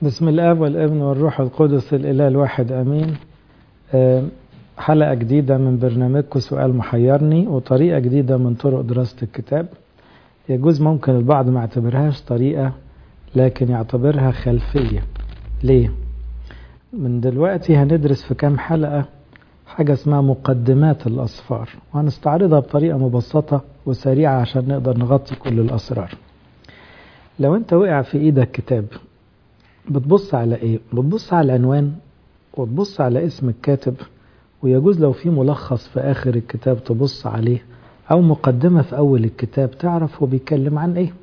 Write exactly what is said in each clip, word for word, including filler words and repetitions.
بسم الآب والابن والروح القدس الإله الواحد أمين. حلقة جديدة من برنامجكم سؤال محيرني، وطريقة جديدة من طرق دراسة الكتاب. يجوز ممكن البعض ما يعتبرهاش طريقة، لكن يعتبرها خلفية. ليه؟ من دلوقتي هندرس في كام حلقة حاجة اسمها مقدمات الأسفار، وهنستعرضها بطريقة مبسطة وسريعة عشان نقدر نغطي كل الأسرار. لو انت وقع في ايدك كتاب، بتبص على ايه؟ بتبص على العنوان وتبص على اسم الكاتب، ويجوز لو في ملخص في اخر الكتاب تبص عليه، او مقدمة في اول الكتاب تعرف هو بيتكلم عن ايه.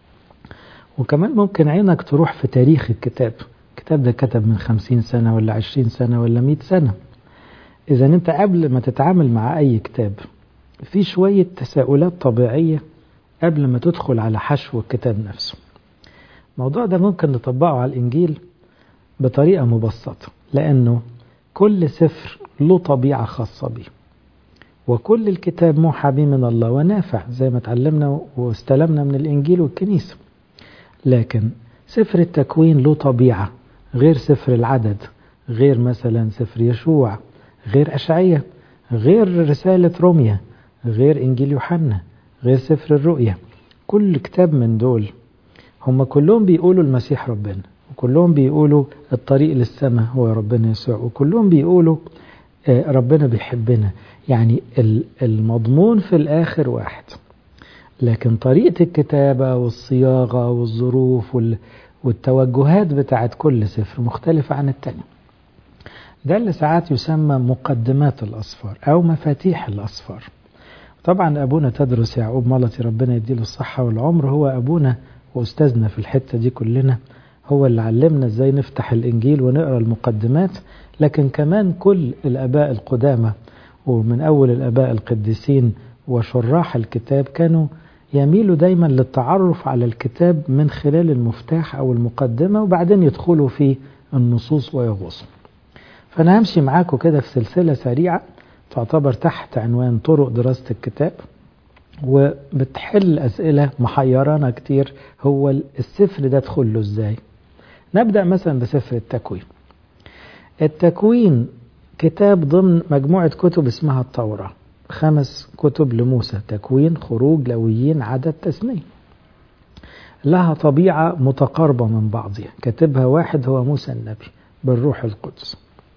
وكمان ممكن عينك تروح في تاريخ الكتاب، الكتاب ده كتب من خمسين سنة ولا عشرين سنة ولا مئة سنة. اذا انت قبل ما تتعامل مع اي كتاب في شوية تساؤلات طبيعية قبل ما تدخل على حشو الكتاب نفسه. الموضوع ده ممكن نطبقه على الإنجيل بطريقة مبسطة، لأنه كل سفر له طبيعة خاصة به، وكل الكتاب موحى به من الله ونافع زي ما تعلمنا واستلمنا من الإنجيل والكنيسة. لكن سفر التكوين له طبيعة غير سفر العدد، غير مثلا سفر يشوع، غير أشعية، غير رسالة روميا، غير إنجيل يوحنا، غير سفر الرؤيا. كل كتاب من دول هم كلهم بيقولوا المسيح ربنا، وكلهم بيقولوا الطريق للسماء هو ربنا يسوع، وكلهم بيقولوا ربنا بيحبنا. يعني المضمون في الآخر واحد، لكن طريقة الكتابة والصياغة والظروف والتوجهات بتاعت كل سفر مختلفة عن التاني. ده اللي ساعات يسمى مقدمات الأسفار أو مفاتيح الأسفار. طبعا أبونا تدرس يعقوب ملطي ربنا يديله الصحة والعمر، هو أبونا وأستاذنا في الحتة دي كلنا، هو اللي علمنا ازاي نفتح الإنجيل ونقرأ المقدمات. لكن كمان كل الآباء القدامى ومن أول الآباء القديسين وشراح الكتاب كانوا يميلوا دايما للتعرف على الكتاب من خلال المفتاح أو المقدمة، وبعدين يدخلوا في النصوص ويغوصوا. فأنا همشي معاكم كده في سلسلة سريعة تعتبر تحت عنوان طرق دراسة الكتاب، وبتحل أسئلة محيرانا كتير. هو السفر ده ادخله ازاي؟ نبدأ مثلا بسفر التكوين. التكوين كتاب ضمن مجموعة كتب اسمها التوراة، خمس كتب لموسى: تكوين، خروج، لويين، عدد، تثنية. لها طبيعة متقاربة من بعضها، كاتبها واحد هو موسى النبي بالروح القدس.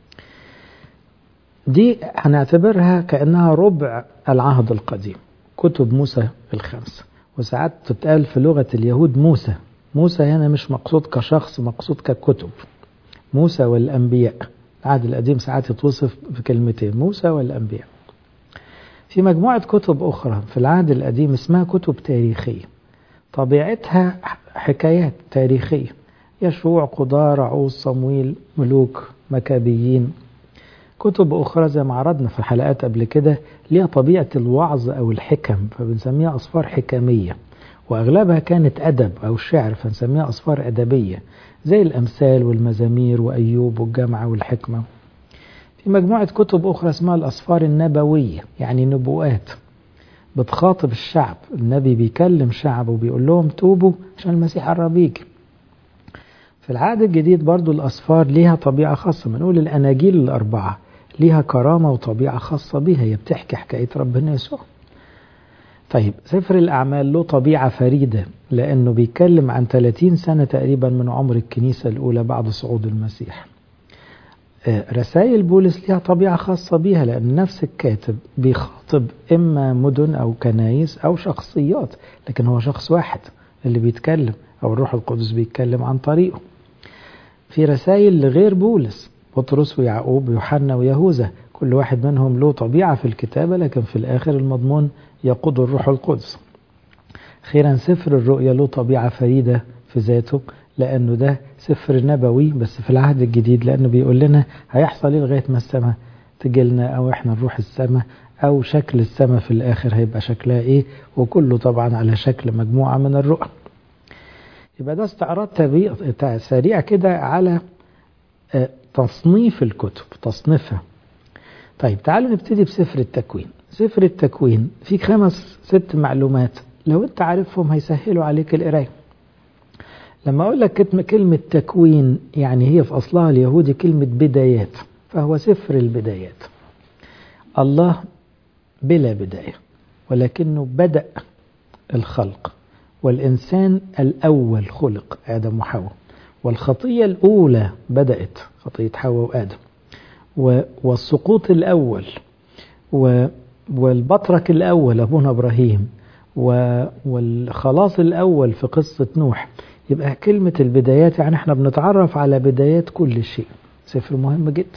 دي هنعتبرها كأنها ربع العهد القديم، كتب موسى الخمسة. وساعات تتقال في لغة اليهود موسى. موسى هنا مش مقصود كشخص، مقصود ككتب. موسى والأنبياء، العهد القديم ساعات يتوصف بكلمتين: موسى والأنبياء. في مجموعة كتب أخرى في العهد القديم اسمها كتب تاريخية، طبيعتها حكايات تاريخية: يشوع، قضاة، رعوز، صمويل، ملوك، مكابيين. كتب أخرى زي ما عرضنا في حلقات قبل كده ليها طبيعة الوعظ أو الحكم، فبنسميها أسفار حكمية، وأغلبها كانت أدب أو شعر فنسميها أسفار أدبية، زي الأمثال والمزامير وأيوب والجامعة والحكمة. في مجموعة كتب أخرى اسمها الأسفار النبوية، يعني نبوءات بتخاطب الشعب، النبي بيكلم شعب وبيقول لهم توبوا عشان المسيح قرب يجي. في العهد الجديد برضو الأسفار ليها طبيعة خاصة، بنقول الأناجيل الأربعة ليها كرامة وطبيعة خاصة بها، هي بتحكي حكاية ربنا يسوع. طيب سفر الأعمال له طبيعة فريدة، لأنه بيتكلم عن ثلاثين سنة تقريبا من عمر الكنيسة الأولى بعد صعود المسيح. رسائل بولس ليها طبيعة خاصة بها، لأن نفس الكاتب بيخاطب إما مدن أو كنايس أو شخصيات، لكن هو شخص واحد اللي بيتكلم، أو الروح القدس بيتكلم عن طريقه. في رسائل لغير بولس: بطرس ويعقوب ويوحنا ويهوذا، كل واحد منهم له طبيعة في الكتابة، لكن في الآخر المضمون يقود الروح القدس. أخيرا سفر الرؤيا له طبيعة فريدة في ذاته، لأنه ده سفر نبوي بس في العهد الجديد، لأنه بيقول لنا هيحصل إيه لغاية ما السماء تجيلنا، أو إحنا نروح السماء، أو شكل السماء في الآخر هيبقى شكلها إيه، وكله طبعا على شكل مجموعة من الرؤى. يبقى ده استعراض سريع كده على تصنيف الكتب، تصنيفها. طيب تعالوا نبتدي بسفر التكوين. سفر التكوين فيه خمس ست معلومات، لو انت عارفهم هيسهلوا عليك القراية. لما أقول لك كلمة تكوين يعني هي في أصلها اليهودي كلمة بدايات، فهو سفر البدايات. الله بلا بداية، ولكنه بدأ الخلق، والإنسان الأول خلق آدم وحواء، والخطية الأولى بدأت خطية حواء وآدم، والسقوط الأول والبطرك الأول أبونا إبراهيم، والخلاص الأول في قصة نوح. يبقى كلمة البدايات يعني احنا بنتعرف على بدايات كل شيء. سفر مهم جدا.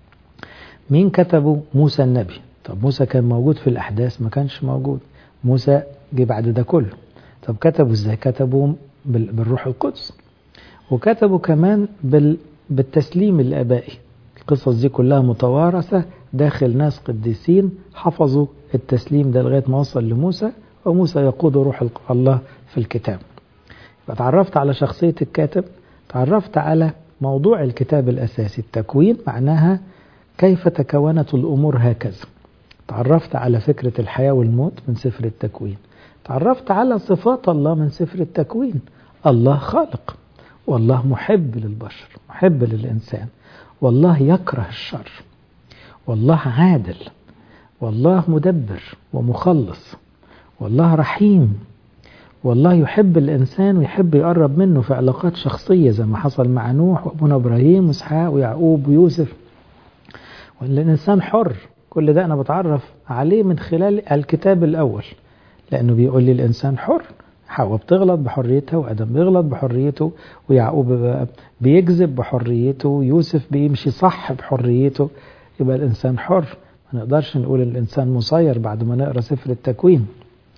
مين كتبه؟ موسى النبي. طب موسى كان موجود في الأحداث؟ ما كانش موجود. موسى جه بعد ده كله. طب كتبه ازاي؟ كتبه بالروح القدس، وكتبه كمان بالتسليم الآبائي. القصص دي كلها متوارثة داخل ناس قديسين حفظوا التسليم ده لغاية ما وصل لموسى، وموسى يقود روح الله في الكتاب. فتعرفت على شخصية الكاتب، تعرفت على موضوع الكتاب الأساسي. التكوين معناها كيف تكونت الأمور هكذا. تعرفت على فكرة الحياة والموت من سفر التكوين. تعرفت على صفات الله من سفر التكوين. الله خالق، والله محب للبشر، محب للإنسان، والله يكره الشر، والله عادل، والله مدبر ومخلص، والله رحيم، والله يحب الإنسان ويحب يقرب منه في علاقات شخصية زي ما حصل مع نوح وابونا إبراهيم وإسحاق ويعقوب ويوسف. والإنسان حر. كل ده أنا بتعرف عليه من خلال الكتاب الأول، لأنه بيقول لي الإنسان حر. حواء بتغلط بحريتها، وآدم بيغلط بحريته، ويعقوب بيكذب بحريته، ويوسف بيمشي صح بحريته. يبقى الإنسان حر. ما نقدرش نقول الإنسان مسير بعد ما نقرأ سفر التكوين.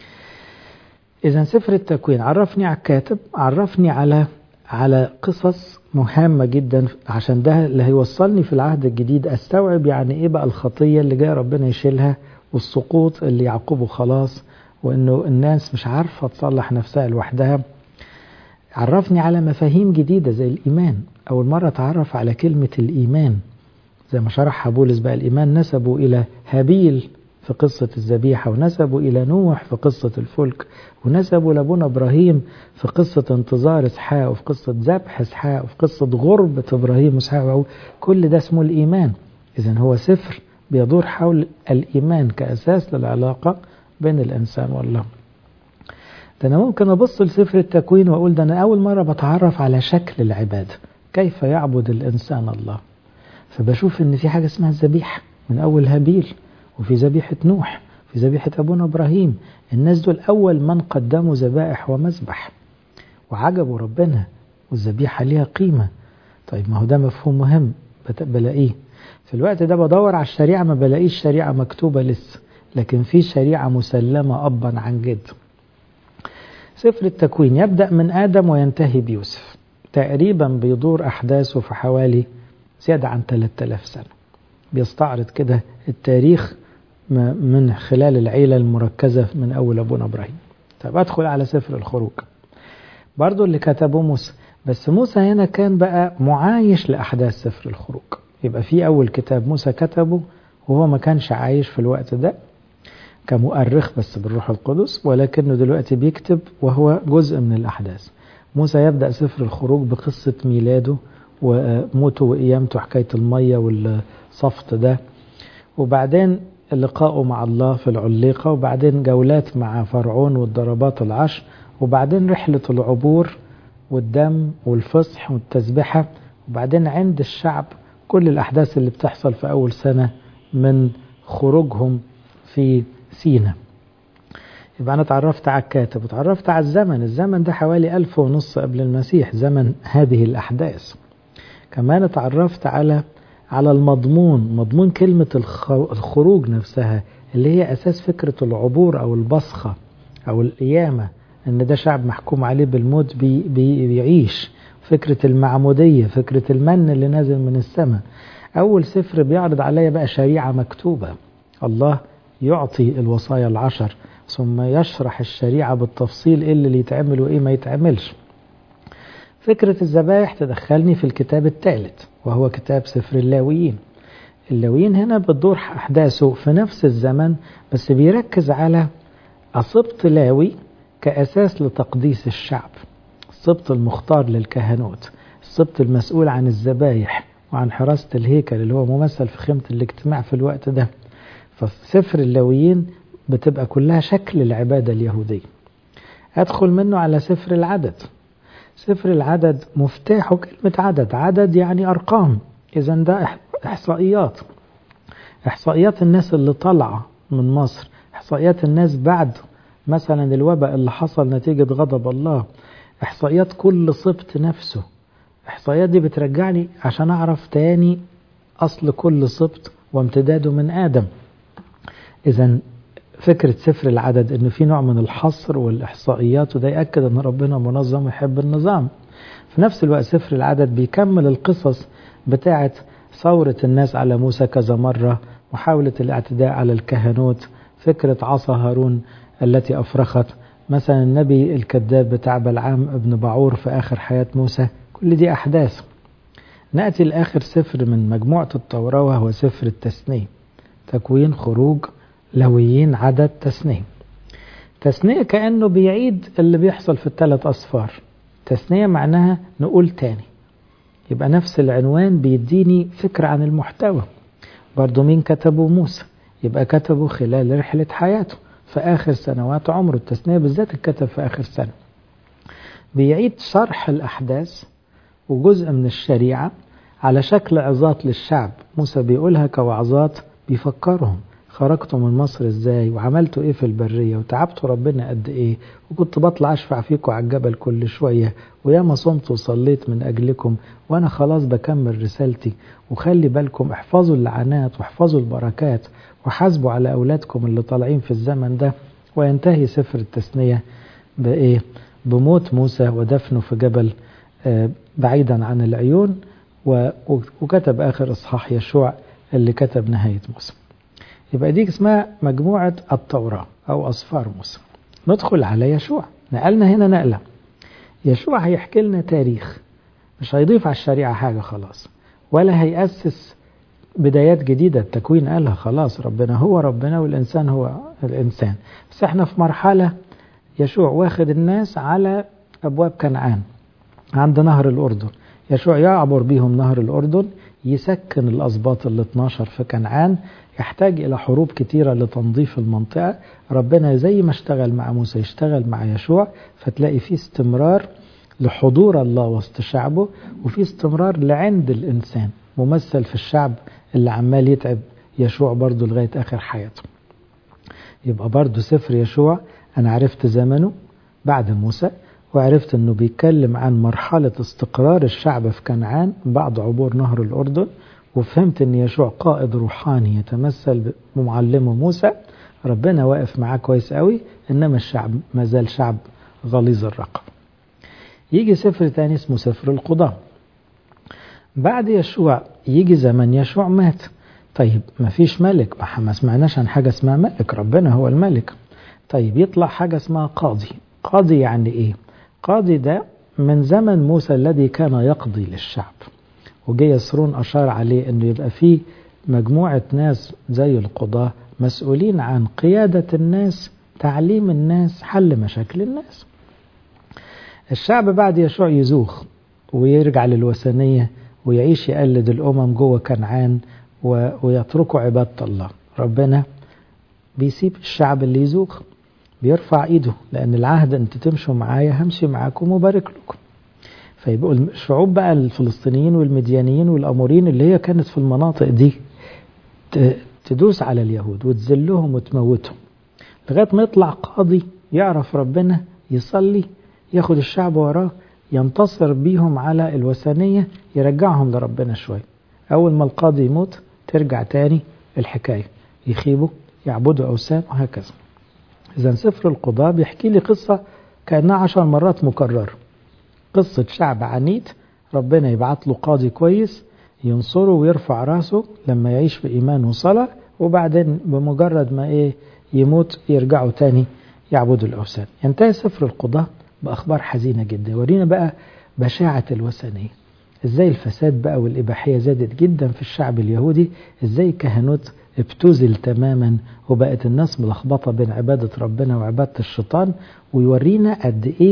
إذا سفر التكوين عرفني على الكاتب، عرفني على على قصص مهمة جدا، عشان ده اللي هيوصلني في العهد الجديد أستوعب يعني إيه بقى الخطية اللي جاء ربنا يشيلها، والسقوط اللي يعقبه خلاص، وإنه الناس مش عارفة تصلح نفسها لوحدها. عرفني على مفاهيم جديدة زي الإيمان. أول مرة تعرف على كلمة الإيمان زي ما شرحها بولس بقى. الإيمان نسبوا إلى هابيل في قصة الذبيحة، ونسبوا إلى نوح في قصة الفلك، ونسبوا لأبونا إبراهيم في قصة انتظار إسحاق، وفي قصة ذبح إسحاق، وفي قصة غربة إبراهيم وإسحاق. كل ده اسمه الإيمان. إذن هو سفر بيدور حول الإيمان كأساس للعلاقة بين الإنسان والله. ده أنا ممكن أبص لسفر التكوين وأقول ده أنا أول مرة بتعرف على شكل العبادة، كيف يعبد الإنسان الله. فبشوف إن في حاجة اسمها الذبيحة من أول هابيل، وفي ذبيحة نوح، في ذبيحة أبونا إبراهيم. الناس دول أول من قدموا ذبائح ومذبح وعجبوا ربنا، والذبيحة ليها قيمة. طيب ما هو ده مفهوم مهم بلاقيه في الوقت ده. بدور على الشريعة، ما بلاقيش شريعة مكتوبة لسه، لكن في شريعة مسلمة أبا عن جد. سفر التكوين يبدأ من آدم وينتهي بيوسف، تقريبا بيدور أحداثه في حوالي زيادة عن ثلاثة آلاف سنة. بيستعرض كده التاريخ من خلال العيلة المركزة من أول أبونا إبراهيم. طب أدخل على سفر الخروج برضو اللي كتبه موسى، بس موسى هنا كان بقى معايش لأحداث سفر الخروج. يبقى في أول كتاب موسى كتبه وهو ما كانش عايش في الوقت ده كمؤرخ بس بالروح القدس، ولكنه دلوقتي بيكتب وهو جزء من الأحداث. موسى يبدأ سفر الخروج بقصة ميلاده وموته وقيامته، حكاية المية والصفت ده، وبعدين لقاءه مع الله في العليقة، وبعدين جولات مع فرعون والضربات العشر، وبعدين رحلة العبور والدم والفصح والتسبحة، وبعدين عند الشعب كل الأحداث اللي بتحصل في أول سنة من خروجهم في سينا. يبقى أنا تعرفت على الكاتب وتعرفت على الزمن. الزمن ده حوالي ألف ونص قبل المسيح، زمن هذه الأحداث. كمان تعرفت على على المضمون، مضمون كلمة الخروج نفسها اللي هي أساس فكرة العبور أو البصخة أو القيامة، أن ده شعب محكوم عليه بالموت بي بي بيعيش. فكرة المعمودية، فكرة المن اللي نازل من السماء. أول سفر بيعرض عليا بقى شريعة مكتوبة. الله يعطي الوصايا العشر ثم يشرح الشريعة بالتفصيل إيه اللي يتعمل وإيه ما يتعملش. فكرة الذبائح تدخلني في الكتاب الثالث وهو كتاب سفر اللاويين. اللاويين هنا بتدور أحداثه في نفس الزمن، بس بيركز على أصبط لاوي كأساس لتقديس الشعب. السبط المختار للكهنوت، السبط المسؤول عن الذبايح وعن حراسة الهيكل اللي هو ممثل في خيمة الاجتماع في الوقت ده. فسفر اللاويين بتبقى كلها شكل العبادة اليهودية. أدخل منه على سفر العدد. سفر العدد مفتاحه كلمة عدد، عدد يعني أرقام، إذا ده إحصائيات، إحصائيات الناس اللي طلع من مصر، إحصائيات الناس بعد مثلا الوباء اللي حصل نتيجة غضب الله، إحصائيات كل سبط نفسه. إحصائيات دي بترجعني عشان أعرف تاني أصل كل سبط وامتداده من آدم. إذا فكرة سفر العدد إنه في نوع من الحصر والإحصائيات، وده يأكد أن ربنا منظم ويحب النظام. في نفس الوقت سفر العدد بيكمل القصص بتاعة ثورة الناس على موسى كذا مرة، محاولة الاعتداء على الكهنوت، فكرة عصا هارون التي أفرخت، مثلا النبي الكذاب بتاع بلعام ابن بعور في آخر حياة موسى. كل دي أحداث. نأتي لآخر سفر من مجموعة التوراة وهو سفر التثنية، تكوين، خروج، لاويين، عدد، تثنية. تثنية كأنه بيعيد اللي بيحصل في الثلاث أصفار. تثنية معناها نقول تاني، يبقى نفس العنوان بيديني فكرة عن المحتوى. برضو مين كتبه؟ موسى، يبقى كتبه خلال رحلة حياته في آخر سنوات عمره. التثنية بالذات الكتب في آخر سنة. بيعيد شرح الأحداث وجزء من الشريعة على شكل عظات للشعب. موسى بيقولها كوعظات، بيفكرهم خرجتوا من مصر ازاي، وعملتوا ايه في البرية، وتعبتوا ربنا قد ايه، وكنت بطلع اشفع فيكم على الجبل كل شوية، وياما صمت وصليت من اجلكم، وانا خلاص بكمل رسالتي. وخلي بالكم احفظوا اللعنات واحفظوا البركات، وحاسبوا على اولادكم اللي طالعين في الزمن ده. وينتهي سفر التثنية بايه؟ بموت موسى ودفنه في جبل بعيدا عن العيون. وكتب آخر إصحاح يشوع اللي كتب نهاية موسى. يبقى دي اسمها مجموعة التوراة أو أصفار موسى. ندخل على يشوع. نقلنا هنا نقلة. يشوع هيحكي لنا تاريخ، مش هيضيف على الشريعة حاجة خلاص، ولا هيأسس بدايات جديدة. التكوين قالها خلاص، ربنا هو ربنا والإنسان هو الإنسان. بس احنا في مرحلة يشوع واخد الناس على أبواب كنعان عند نهر الأردن. يشوع يعبر بيهم نهر الأردن، يسكن الأسباط ال اثناشر في كنعان. يحتاج إلى حروب كتيرة لتنظيف المنطقة. ربنا زي ما اشتغل مع موسى يشتغل مع يشوع، فتلاقي فيه استمرار لحضور الله وسط شعبه، وفي استمرار لعند الإنسان ممثل في الشعب اللي عمال يتعب يشوع برضو لغاية آخر حياته. يبقى برضو سفر يشوع أنا عرفت زمنه بعد موسى، وعرفت أنه بيتكلم عن مرحلة استقرار الشعب في كنعان بعد عبور نهر الأردن، وفهمت أن يشوع قائد روحاني يتمثل بمعلمه موسى. ربنا واقف معاه كويس قوي، إنما الشعب ما زال شعب غليظ الرقبة. يجي سفر تاني اسمه سفر القضاء. بعد يشوع يجي زمن يشوع مات. طيب ما فيش ملك، ما سمعناش عن حاجة اسمها ملك، ربنا هو الملك. طيب يطلع حاجة اسمها قاضي. قاضي يعني ايه؟ قاضي ده من زمن موسى الذي كان يقضي للشعب، وجي يسرون أشار عليه انه يبقى فيه مجموعة ناس زي القضاة مسؤولين عن قيادة الناس، تعليم الناس، حل مشاكل الناس. الشعب بعد يشوع يزوخ ويرجع للوثنية ويعيش يقلد الأمم جوه كنعان ويتركوا عبادة الله. ربنا بيسيب الشعب اللي يزوخ، بيرفع ايده، لأن العهد انت تمشوا معايا همشي معاكم وبارك لكم. فيبقوا الشعوب بقى الفلسطينيين والمديانيين والأمورين اللي هي كانت في المناطق دي تدوس على اليهود وتذلهم وتموتهم، لغاية ما يطلع قاضي يعرف ربنا، يصلي، ياخد الشعب وراه، ينتصر بيهم على الوثنية، يرجعهم لربنا شوية. أول ما القاضي يموت ترجع تاني الحكاية، يخيبوا يعبدوا أوثان وهكذا. إذن سفر القضاء بيحكي لي قصة كأنها عشر مرات مكررة، قصة شعب عنيد ربنا يبعت له قاضي كويس ينصره ويرفع راسه لما يعيش في إيمان وصلاة، وبعدين بمجرد ما إيه يموت يرجعوا تاني يعبدوا الأوثان. ينتهي سفر القضاء بأخبار حزينة جدا، ورينا بقى بشاعة الوثنية، إزاي الفساد بقى والإباحية زادت جدا في الشعب اليهودي، إزاي كهنوت ابتزل تماما وبقت الناس ملخبطة بين عبادة ربنا وعبادة الشيطان. ويورينا قد إيه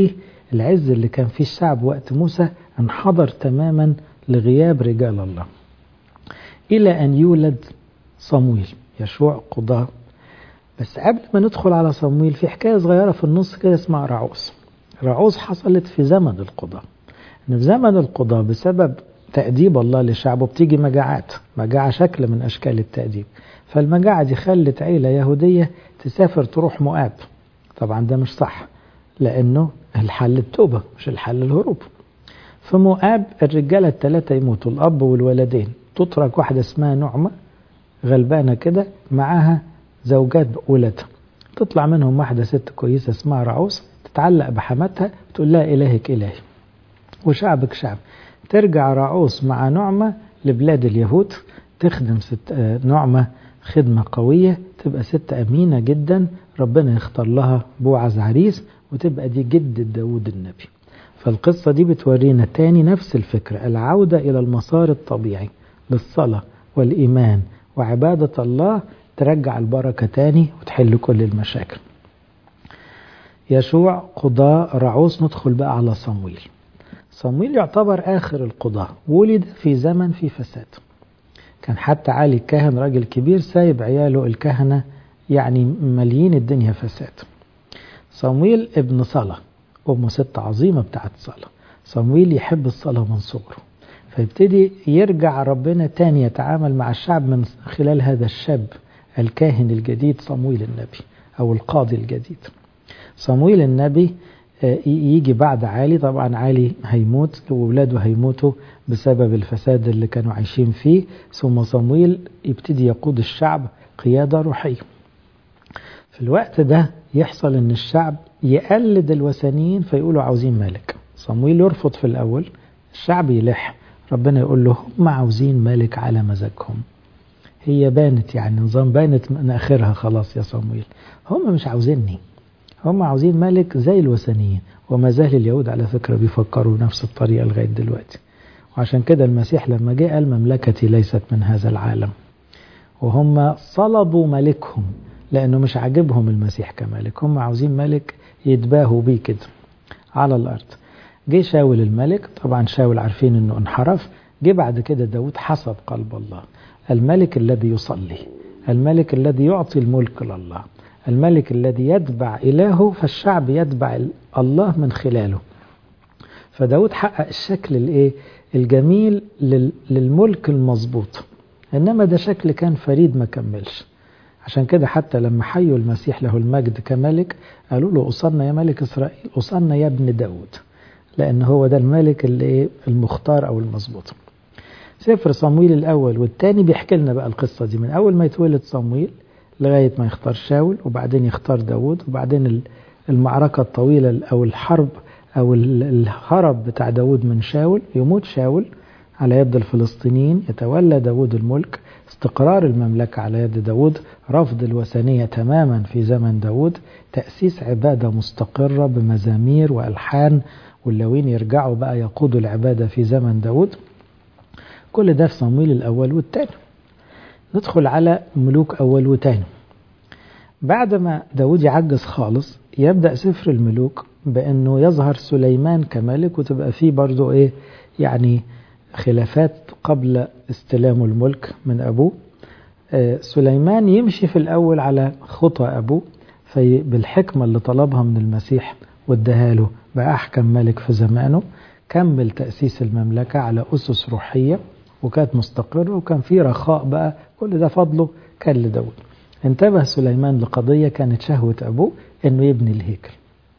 العز اللي كان فيه الشعب وقت موسى انحدر تماما لغياب رجال الله، إلى أن يولد صمويل يشوع قضاة. بس قبل ما ندخل على صمويل في حكاية صغيرة في النص كده اسمها رعوس. رعوس حصلت في زمن القضاة. إن في زمن القضاة بسبب تأديب الله لشعبه بتيجي مجاعات، مجاعة شكل من أشكال التأديب. فالمجاعة دي خلت عيلة يهودية تسافر تروح مؤاب. طبعا ده مش صح، لأنه الحل التوبة مش الحل الهروب. في مؤاب الرجالة الثلاثة يموتوا، الأب والولدين، تترك واحدة اسمها نعمة غلبانة كده معاها زوجات ولادها، تطلع منهم واحدة ست كويسة اسمها رعوس تتعلق بحماتها تقول لها إلهك إلهي وشعبك شعب. ترجع رعوس مع نعمة لبلاد اليهود، تخدم ست نعمة خدمة قوية، تبقى ست أمينة جدا، ربنا يختار لها بوعز عريس، وتبقى دي جد داود النبي. فالقصة دي بتورينا تاني نفس الفكرة، العودة إلى المسار الطبيعي للصلاة والإيمان وعبادة الله، ترجع البركة تاني وتحل كل المشاكل. يشوع قضاء رعوس. ندخل بقى على صمويل. صمويل يعتبر آخر القضاء، ولد في زمن في فساد. كان حتى علي الكاهن راجل كبير سايب عياله الكهنة يعني مليين الدنيا فساد. صمويل ابن صلاة، أمه ست عظيمة بتاعت صلاة. صمويل يحب الصلاة من صغره، فيبتدي يرجع ربنا تاني يتعامل مع الشعب من خلال هذا الشاب الكاهن الجديد صمويل النبي أو القاضي الجديد. صمويل النبي يجي بعد عالي، طبعا عالي هيموت وولاده هيموتوا بسبب الفساد اللي كانوا عايشين فيه، ثم صمويل يبتدي يقود الشعب قيادة روحية. في الوقت ده يحصل ان الشعب يقلد الوثنيين فيقولوا عاوزين ملك. صمويل يرفض في الأول، الشعب يلح، ربنا يقول له هم عاوزين ملك على مزاجهم. هي بانت يعني نظام بانت من آخرها خلاص يا صمويل، هم مش عاوزيني، هم عاوزين ملك زي الوثنيين. وما زال اليهود على فكرة بيفكروا نفس الطريقة لغاية دلوقتي. وعشان كده المسيح لما جاء قال مملكتي ليست من هذا العالم. وهم صلبوا ملكهم لأنه مش عاجبهم المسيح كملك، هم عاوزين ملك يتباهوا بيه كده على الأرض. جه شاول الملك، طبعا شاول عارفين أنه انحرف. جه بعد كده داود حسب قلب الله، الملك الذي يصلي، الملك الذي يعطي الملك لله، الملك الذي يتبع إلهه، فالشعب يتبع الله من خلاله. فداود حقق الشكل الايه الجميل للملك المظبوط، إنما ده شكل كان فريد ما كملش. عشان كده حتى لما حيوا المسيح له المجد كملك قالوا له أصلنا يا ملك إسرائيل، أصلنا يا ابن داود، لأن هو ده الملك اللي المختار أو المظبوط. سفر صمويل الأول والثاني بيحكي لنا بقى القصة دي من أول ما يتولد صمويل لغاية ما يختار شاول، وبعدين يختار داود، وبعدين المعركة الطويلة أو الحرب أو الهرب بتاع داود من شاول، يموت شاول على يد الفلسطينيين، يتولى داود الملك، استقرار المملكة على يد داود، رفض الوثنية تماما في زمن داود، تأسيس عبادة مستقرة بمزامير وألحان، واللوين يرجعوا بقى يقودوا العبادة في زمن داود. كل ده في صمويل الأول والثاني. ندخل على ملوك أول وثاني. بعد ما داود يعجز خالص يبدأ سفر الملوك بأنه يظهر سليمان كملك، وتبقى فيه برضو إيه يعني خلافات قبل استلام الملك من أبوه. آه سليمان يمشي في الأول على خطى أبوه، في بالحكمة اللي طلبها من المسيح واداها له بقى أحكم ملك في زمانه، كمل تأسيس المملكة على أسس روحية وكانت مستقرة وكان في رخاء بقى، كل ده فضله كان لداود. انتبه سليمان لقضية كانت شهوة أبوه إنه يبني الهيكل.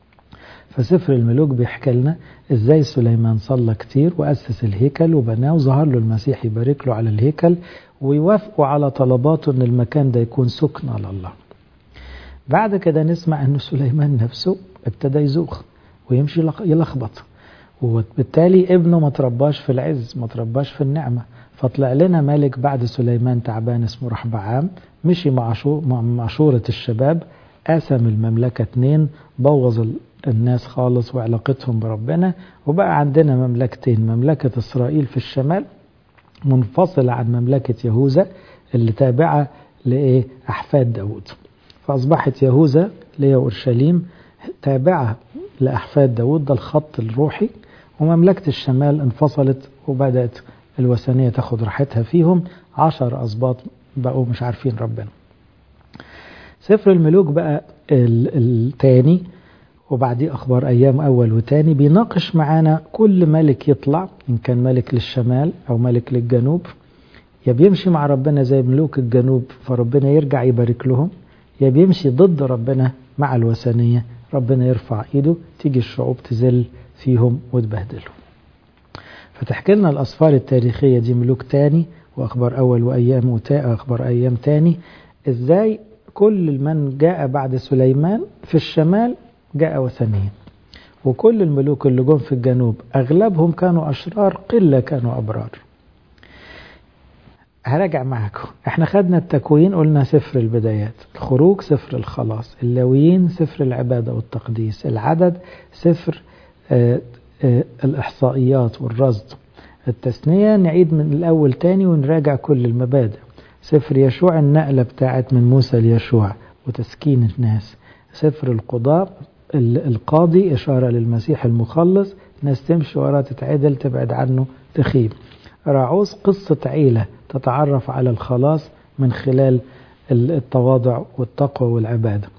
فسفر الملوك بيحكي لنا إزاي سليمان صلى كتير وأسس الهيكل وبناه، وظهر له المسيح يبارك له على الهيكل ويوافقوا على طلباته إن المكان ده يكون سكنة لله. بعد كده نسمع إن سليمان نفسه ابتدى يزوخ ويمشي يلخبط، وبالتالي ابنه ما ترباش في العز، ما ترباش في النعمة. فطلع لنا ملك بعد سليمان تعبان اسمه رحبعام، مشي مع مشورة الشباب، قسم المملكة اتنين، بوظ الناس خالص وعلاقتهم بربنا، وبقى عندنا مملكتين، مملكة إسرائيل في الشمال منفصلة عن مملكة يهوذا اللي تابعة لإيه أحفاد داود. فأصبحت يهوذا اللي هي أورشليم تابعة لأحفاد داود، ده الخط الروحي، ومملكة الشمال انفصلت وبدأت الوثنية تاخد راحتها فيهم. عشر أسباط بقوا مش عارفين ربنا. سفر الملوك بقى الثاني وبعديه أخبار أيام أول وتاني بيناقش معانا كل ملك يطلع، إن كان ملك للشمال أو ملك للجنوب، يا بيمشي مع ربنا زي ملوك الجنوب فربنا يرجع يبارك لهم، يا بيمشي ضد ربنا مع الوثنية ربنا يرفع إيده تيجي الشعوب تزل فيهم وتبهدلهم. فتحكي لنا الأسفار التاريخية دي ملوك تاني وأخبار أول وأيام وتا أخبار أيام تاني، إزاي كل من جاء بعد سليمان في الشمال جاء وثنيا، وكل الملوك اللي جم في الجنوب أغلبهم كانوا أشرار قلة كانوا أبرار. هراجع معكم، احنا خدنا التكوين قلنا سفر البدايات، الخروج سفر الخلاص، اللاويين سفر العبادة والتقديس، العدد سفر اه اه الإحصائيات والرصد، التثنية نعيد من الأول تاني ونراجع كل المبادئ، سفر يشوع النقلة بتاعت من موسى ليشوع وتسكين الناس، سفر القضاء القاضي إشارة للمسيح المخلص، ناس تمشي وراه تتعدل تبعد عنه تخيب، راعوس قصة عيلة تتعرف على الخلاص من خلال التواضع والتقوى والعبادة،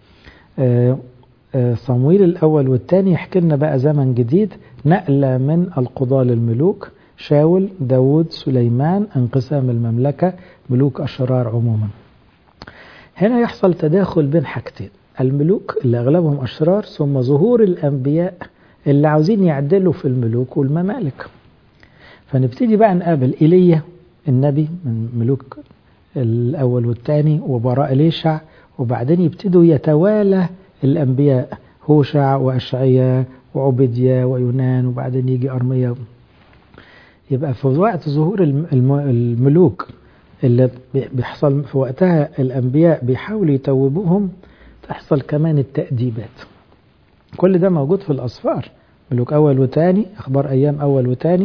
صمويل الأول والثاني يحكي لنا بقى زمن جديد، نقلة من القضاة للملوك، شاول داود سليمان انقسام المملكة ملوك أشرار عموما. هنا يحصل تداخل بين حاجتين، الملوك اللي أغلبهم أشرار ثم ظهور الأنبياء اللي عاوزين يعدلوا في الملوك والممالك. فنبتدي بقى نقابل إيليا النبي من ملوك الأول والثاني وبراء ليشع، وبعدين يبتدوا يتوالى الأنبياء هوشع وأشعيا وعبديا ويونان وبعدين يجي أرميا. يبقى في وقت ظهور الملوك اللي بيحصل في وقتها الأنبياء بيحاولوا يتوبوهم، تحصل كمان التأديبات. كل ده موجود في الأسفار، ملوك أول وتاني، أخبار أيام أول وتاني.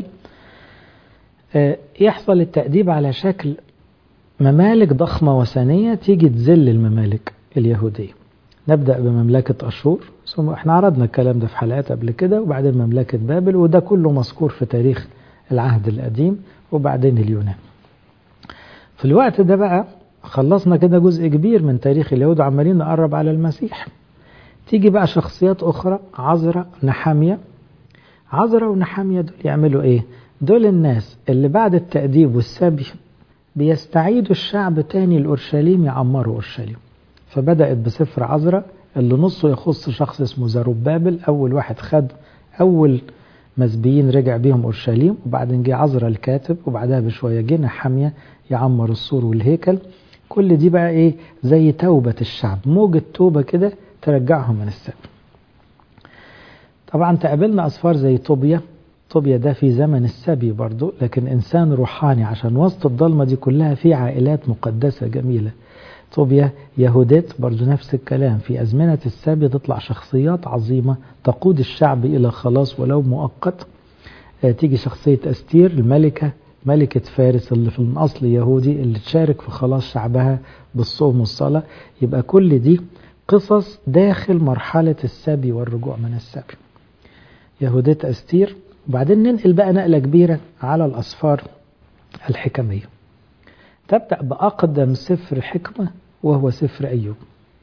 يحصل التأديب على شكل ممالك ضخمة وثنية تيجي تذل الممالك اليهودية. نبدأ بمملكة أشور، ثم احنا عرضنا الكلام ده في حلقات قبل كده، وبعدين مملكة بابل، وده كله مذكور في تاريخ العهد القديم، وبعدين اليونان. في الوقت ده بقى خلصنا كده جزء كبير من تاريخ اليهود وعمالين نقرب على المسيح. تيجي بقى شخصيات أخرى، عزرا نحامية. عزرا ونحامية دول يعملوا إيه؟ دول الناس اللي بعد التأديب والسبي بيستعيدوا الشعب تاني لأورشليم يعمروا أورشليم. فبدأت بسفر عزرا اللي نصه يخص شخص اسمه زروبابل، أول واحد خد أول مسبيين رجع بيهم أورشليم، وبعدين جه عزرا الكاتب، وبعدها بشوية جه نحامية يعمر السور والهيكل. كل دي بقى إيه؟ زي توبة الشعب، موجة توبة كده ترجعهم من السبي. طبعا تقابلنا أسفار زي طوبيا. طوبيا ده في زمن السبي برضو، لكن إنسان روحاني عشان وسط الضلمة دي كلها في عائلات مقدسة جميلة. طوبيا يهودات برضو نفس الكلام، في أزمنة السبي تطلع شخصيات عظيمة تقود الشعب إلى خلاص ولو مؤقت. تيجي شخصية أستير الملكة، ملكة فارس اللي في الأصل يهودي، اللي تشارك في خلاص شعبها بالصوم والصلاة. يبقى كل دي قصص داخل مرحلة السبي والرجوع من السبي. يهودية أستير. وبعدين ننقل بقى نقلة كبيرة على الأسفار الحكمية. تبدأ بأقدم سفر حكمة وهو سفر أيوب.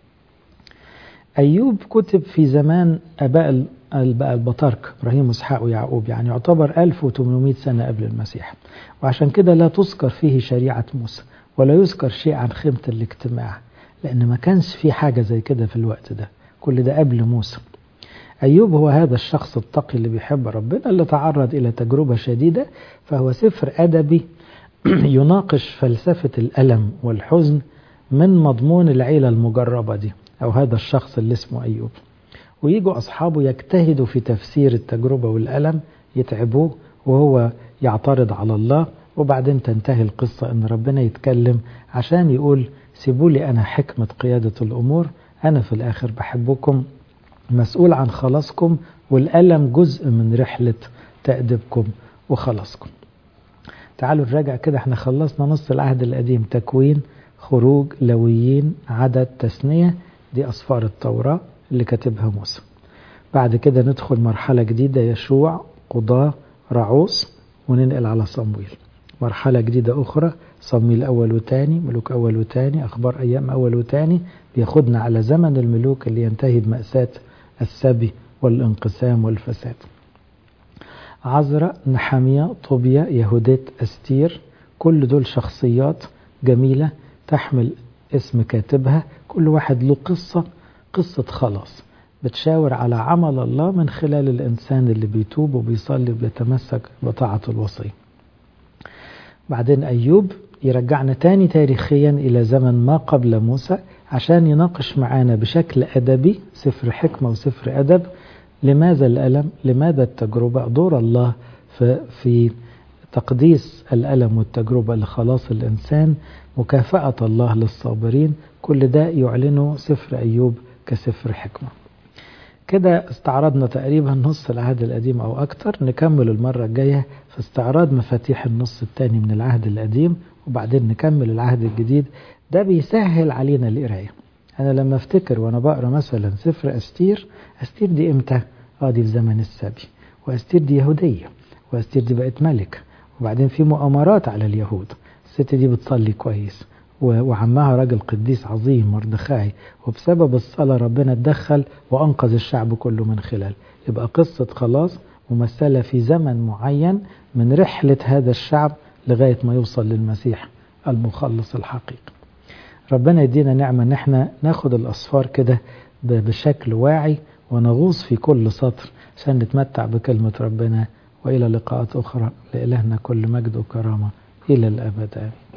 أيوب كتب في زمان أباء البطارك إبراهيم وإسحاق ويعقوب، يعني يعتبر ألف وثمانمائة سنة قبل المسيح، وعشان كده لا تذكر فيه شريعة موسى ولا يذكر شيء عن خيمة الاجتماع، لأن ما كانش فيه حاجة زي كده في الوقت ده، كل ده قبل موسى. أيوب هو هذا الشخص التقي اللي بيحب ربنا، اللي تعرض إلى تجربة شديدة، فهو سفر أدبي يناقش فلسفة الألم والحزن من مضمون العيلة المجربة دي، أو هذا الشخص اللي اسمه أيوب. ويجوا أصحابه يجتهدوا في تفسير التجربة والألم، يتعبوه وهو يعترض على الله، وبعدين تنتهي القصة أن ربنا يتكلم عشان يقول سيبوا لي أنا حكمة قيادة الأمور، أنا في الآخر بحبكم، مسؤول عن خلاصكم، والألم جزء من رحلة تأديبكم وخلاصكم. تعالوا نراجع كده، احنا خلصنا نص العهد القديم، تكوين، خروج، لويين، عدد، تثنية، دي أسفار التوراة اللي كاتبها موسى. بعد كده ندخل مرحلة جديدة، يشوع، قضاة، رعوس، وننقل على صمويل. مرحلة جديدة أخرى، صمويل أول وتاني، ملوك أول وتاني، أخبار أيام أول وتاني، بياخدنا على زمن الملوك اللي ينتهي بمأساة السبي والانقسام والفساد. عزرا، نحمية، طوبيا، يهوديت، أستير، كل دول شخصيات جميلة تحمل اسم كاتبها، كل واحد له قصة، قصة خلاص بتشاور على عمل الله من خلال الإنسان اللي بيتوب وبيصلي وبيتمسك بطاعة الوصي. بعدين أيوب يرجعنا تاني تاريخيا إلى زمن ما قبل موسى عشان يناقش معانا بشكل أدبي، سفر حكمة وسفر أدب، لماذا الألم، لماذا التجربة، دور الله في, في تقديس الألم والتجربة لخلاص الإنسان، مكافأة الله للصابرين. كل ده يعلنه سفر أيوب كسفر حكمة. كده استعرضنا تقريبا نص العهد القديم أو أكتر. نكمل المرة الجاية في استعراض مفاتيح النص الثاني من العهد القديم، وبعدين نكمل العهد الجديد. ده بيسهل علينا القراية. أنا لما افتكر وأنا بقرأ مثلا سفر أستير، أستير دي إمتى؟ آه دي في زمن السبي، وأستير دي يهودية، وأستير دي بقت ملكة، وبعدين في مؤامرات على اليهود، الست دي بتصلي كويس وعمها راجل قديس عظيم مردخاي، وبسبب الصلاة ربنا اتدخل وأنقذ الشعب كله من خلال. يبقى قصة خلاص ممثلة في زمن معين من رحلة هذا الشعب لغاية ما يوصل للمسيح المخلص الحقيقي. ربنا يدينا نعمة ان احنا ناخد الأصفار كده بشكل واعي ونغوص في كل سطر عشان نتمتع بكلمة ربنا. وإلى لقاءات أخرى، لإلهنا كل مجد وكرامة إلى الأبد آمين.